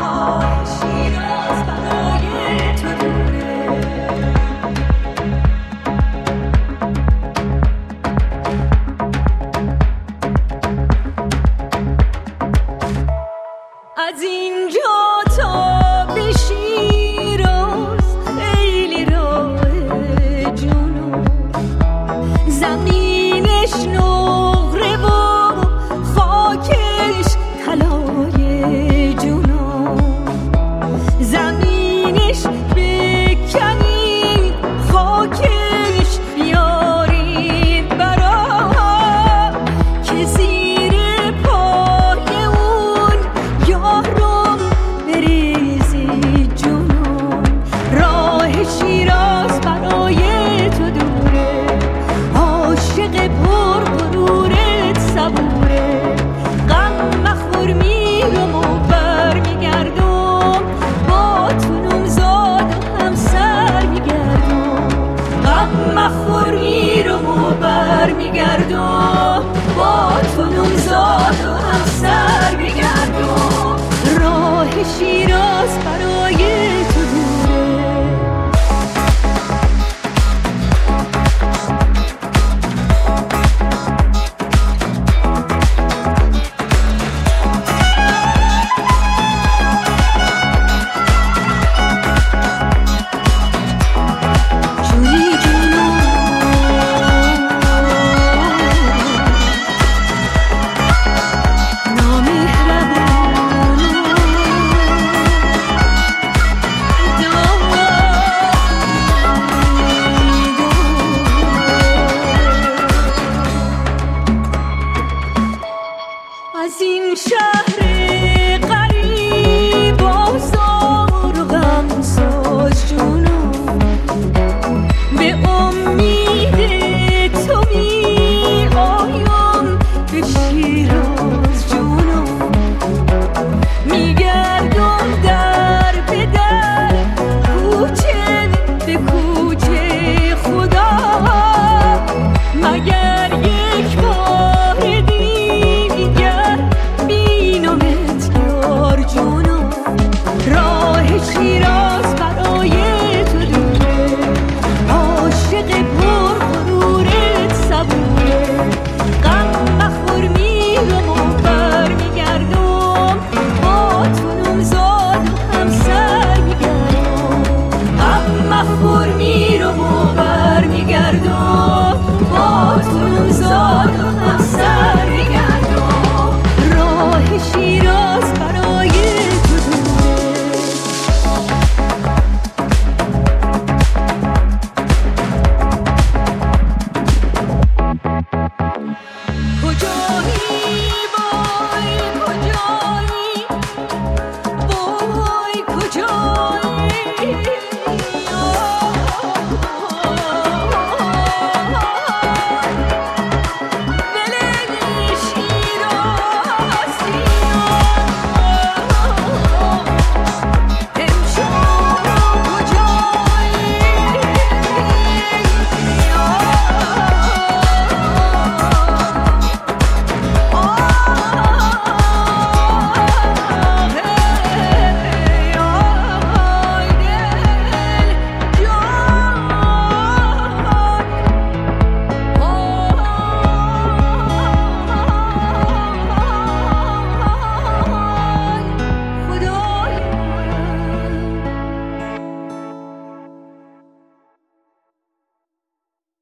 از اینجا تا به شیراز خیلی راه جنوب، زمینش نقره و خاکش طلای جنوب، زمینش بکنید خاکش بیارید برام که زیر پای اون یارم بریزید جنوب. راه شیراز برای تو دوره، عاشق پر غرورت صبوره، غم مخور میرم و بر میگردم، با تو نوزاد و همسر میگردم، غم مخور میرم و بر میگردم، با تو نوزاد و همسر میگردم. راه شیراز برای تو دوره. جویی جونم از این شهر